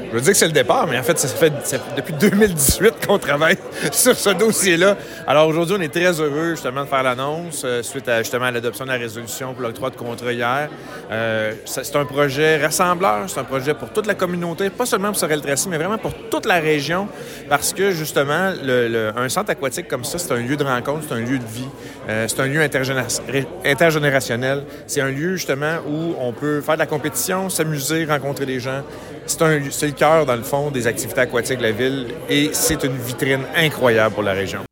Je veux dire que c'est le départ, mais en fait, ça fait depuis 2018 qu'on travaille sur ce dossier-là. Alors aujourd'hui, on est très heureux justement de faire l'annonce suite à justement à l'adoption de la résolution pour l'octroi de contrat hier. C'est un projet rassembleur, c'est un projet pour toute la communauté, pas seulement pour Sorel-Tracy, mais vraiment pour toute la région, parce que justement, un centre aquatique comme ça, c'est un lieu de rencontre, c'est un lieu de vie, c'est un lieu intergénérationnel. C'est un lieu justement où on peut faire de la compétition, s'amuser, rencontrer des gens. C'est le cœur, dans le fond, des activités aquatiques de la ville et c'est une vitrine incroyable pour la région.